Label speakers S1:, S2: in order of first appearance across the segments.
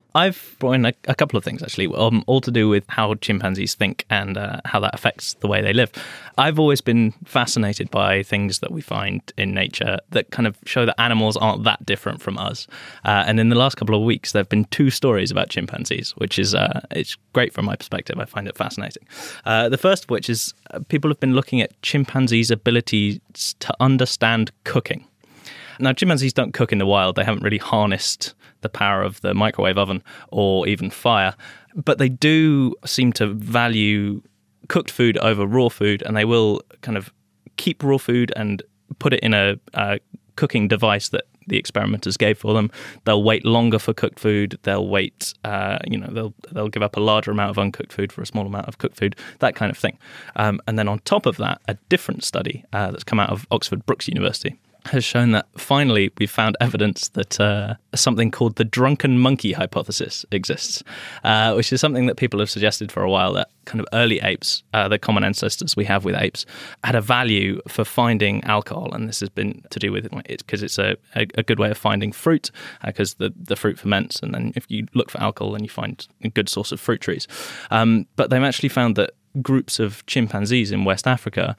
S1: I've brought in a couple of things, actually, all to do with how chimpanzees think and how that affects the way they live. I've always been fascinated by things that we find in nature that kind of show that animals aren't that different from us. And in the last couple of weeks, there have been 2 stories about chimpanzees, which is it's great from my perspective. I find it fascinating. The first of which is people have been looking at chimpanzees' ability to understand cooking. Now, chimpanzees don't cook in the wild. They haven't really harnessed the power of the microwave oven or even fire. But they do seem to value cooked food over raw food, and they will kind of keep raw food and put it in a cooking device that the experimenters gave for them. They'll wait longer for cooked food. They'll wait, they'll give up a larger amount of uncooked food for a small amount of cooked food, that kind of thing. And then on top of that, a different study that's come out of Oxford Brookes University has shown that finally we've found evidence that something called the drunken monkey hypothesis exists, which is something that people have suggested for a while, that kind of early apes, the common ancestors we have with apes, had a value for finding alcohol. And this has been to do with it because it's a good way of finding fruit, because the fruit ferments. And then if you look for alcohol, then you find a good source of fruit trees. But they've actually found that groups of chimpanzees in West Africa,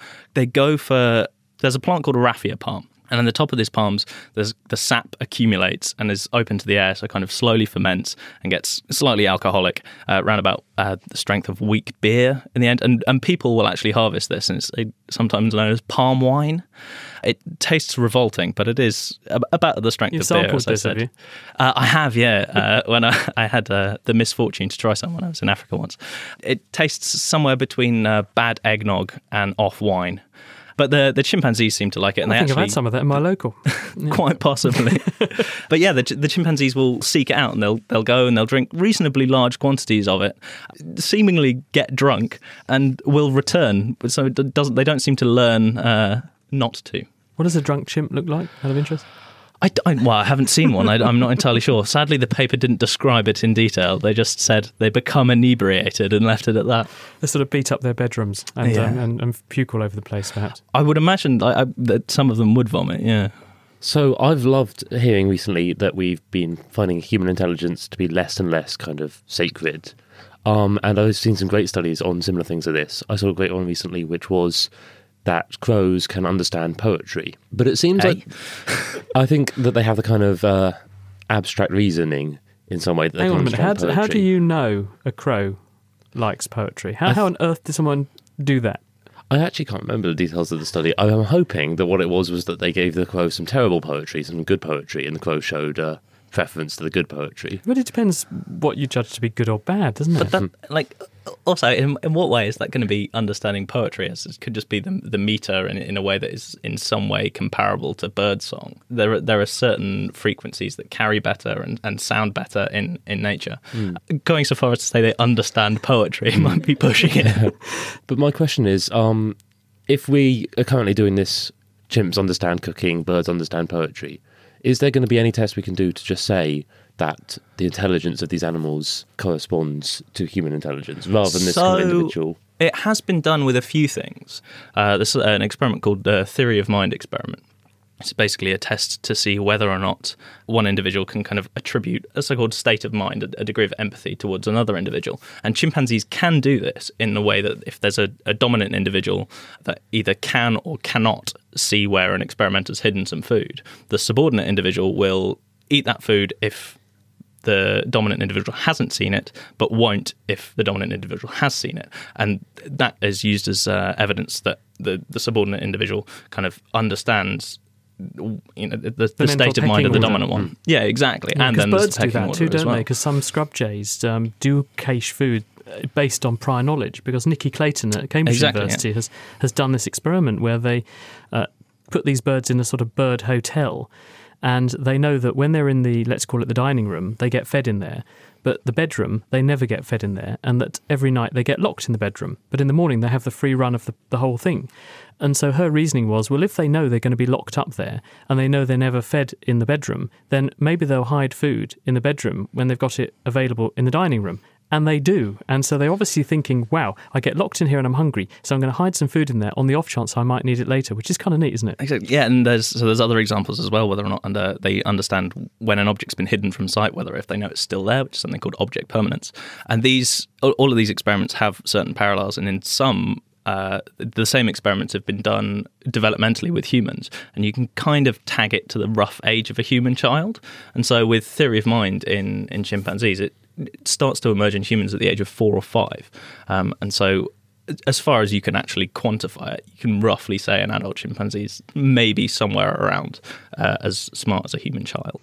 S1: there's a plant called a raffia palm. And on the top of these palms, the sap accumulates and is open to the air, so kind of slowly ferments and gets slightly alcoholic, around about the strength of weak beer in the end. And people will actually harvest this, and it's sometimes known as palm wine. It tastes revolting, but it is about the strength of beer, as I said. Have you? I have, yeah. When I had the misfortune to try some when I was in Africa once. It tastes somewhere between bad eggnog and off wine. But the chimpanzees seem to like it. And
S2: I've had some of that in my local.
S1: Yeah. Quite possibly. But yeah, the chimpanzees will seek it out, and they'll go and they'll drink reasonably large quantities of it, seemingly get drunk, and will return. So they don't seem to learn not to.
S2: What does a drunk chimp look like, out of interest?
S1: I haven't seen one. I'm not entirely sure. Sadly, the paper didn't describe it in detail. They just said they become inebriated and left it at that.
S2: They sort of beat up their bedrooms and puke all over the place, perhaps.
S1: I would imagine that some of them would vomit, yeah.
S3: So I've loved hearing recently that we've been finding human intelligence to be less and less kind of sacred. And I've seen some great studies on similar things to this. I saw a great one recently, which was that crows can understand poetry. But it seems like I think that they have the kind of abstract reasoning in some way that they can understand poetry.
S2: How do you know a crow likes poetry? How on earth did someone do that?
S3: I actually can't remember the details of the study. I'm hoping that what it was that they gave the crow some terrible poetry, some good poetry, and the crow showed preference to the good poetry.
S2: But it depends what you judge to be good or bad, doesn't it?
S1: But also, in what way is that going to be understanding poetry? It could just be the meter in a way that is in some way comparable to birdsong. There are certain frequencies that carry better and sound better in nature. Going so far as to say they understand poetry might be pushing it.
S3: But my question is, if we are currently doing this, chimps understand cooking, birds understand poetry, is there going to be any test we can do to just say that the intelligence of these animals corresponds to human intelligence rather than this kind of individual?
S1: It has been done with a few things. This is an experiment called the Theory of Mind experiment. It's basically a test to see whether or not one individual can kind of attribute a so-called state of mind, a degree of empathy towards another individual. And chimpanzees can do this in the way that if there's a dominant individual that either can or cannot see where an experimenter's hidden some food, the subordinate individual will eat that food if the dominant individual hasn't seen it, but won't if the dominant individual has seen it. And that is used as evidence that the subordinate individual kind of understands the state of mind of the dominant one. Yeah, exactly.
S2: Yeah,
S1: and then
S2: birds
S1: the
S2: do that too, don't they? Because some scrub jays do cache food based on prior knowledge. Because Nicky Clayton at Cambridge University has done this experiment where they put these birds in a sort of bird hotel, and they know that when they're in the, let's call it the dining room, they get fed in there. But the bedroom, they never get fed in there, and that every night they get locked in the bedroom. But in the morning, they have the free run of the whole thing. And so her reasoning was, well, if they know they're going to be locked up there, and they know they're never fed in the bedroom, then maybe they'll hide food in the bedroom when they've got it available in the dining room. And they do. And so they're obviously thinking, wow, I get locked in here and I'm hungry, so I'm going to hide some food in there on the off chance I might need it later, which is kind of neat, isn't it?
S1: Exactly. Yeah, and there's other examples as well, whether or not they understand when an object's been hidden from sight, whether if they know it's still there, which is something called object permanence. And all of these experiments have certain parallels, and in some, the same experiments have been done developmentally with humans, and you can kind of tag it to the rough age of a human child. And so with theory of mind in chimpanzees, it starts to emerge in humans at the age of 4 or 5. And so as far as you can actually quantify it, you can roughly say an adult chimpanzee is maybe somewhere around as smart as a human child.